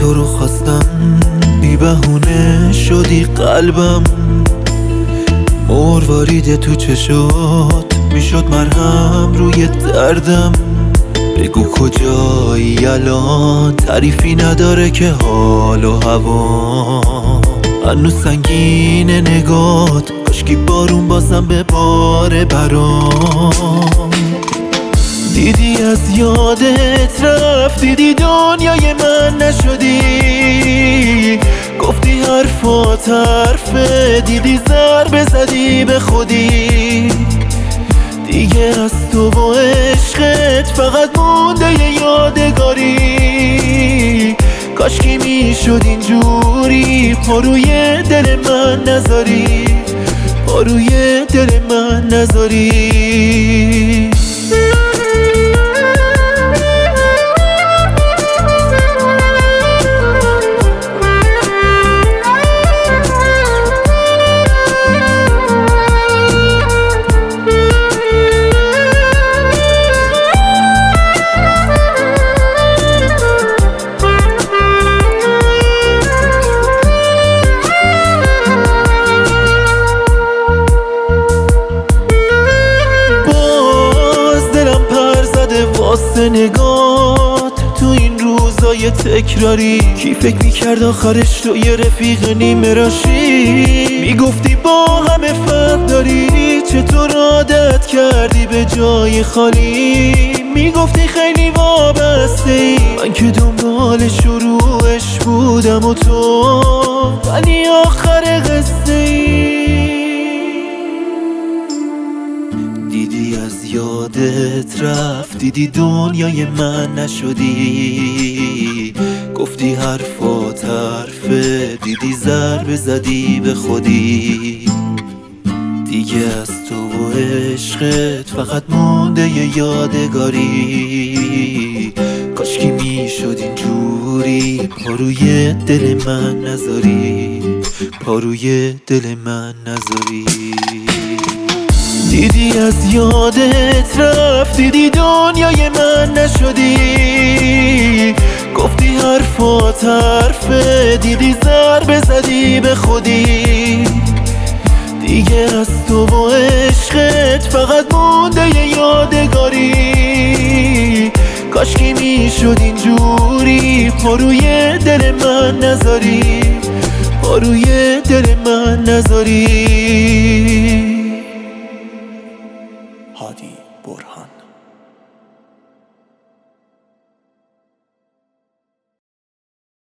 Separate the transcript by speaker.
Speaker 1: تو رو خواستم، بی بهونه شدی قلبم. مروارید تو چشات میشد مرهم روی دردم. بگو کجایی الان، تعریفی نداره که حال و هوا. هنوز سنگین نگات، کاشکی بارون بازم به بار برام. دیدی از یادت رفت، دیدی دنیای من نشدی. گفتی حرفات حرفه، دیدی ضربه زدی به خودی. دیگه از تو و عشقت فقط مونده یه یادگاری. کاشکی میشد اینجوری پاروی دل من نذاری، پاروی دل من نذاری. واسه نگات تو این روزای تکراری، کی فکر میکرد آخرش تو یه رفیق نیمه راشی. میگفتی با همه فرق داری، چطور عادت کردی به جای خالی. میگفتی خیلی وابسته ای، من که دنبال شروعش بودم و تو ولی آخر قصه ای. دیدی از یادت رفت، دیدی دنیای من نشدی. گفتی حرفات حرفه، دیدی ضربه زدی به خودی. دیگه از تو و عشقت فقط مونده یه یادگاری. کاشکی میشد اینجوری پاروی دل من نذاری، پاروی دل من نذاری. دیدی از یادت رفت، دیدی دنیای من نشدی. گفتی حرفات حرفه، دیدی ضربه زدی به خودی. دیگه از تو و عشقت فقط مونده یه یادگاری. کاشکی میشد اینجوری پاروی دل من نذاری، پاروی دل من نذاری.
Speaker 2: هادی برهان.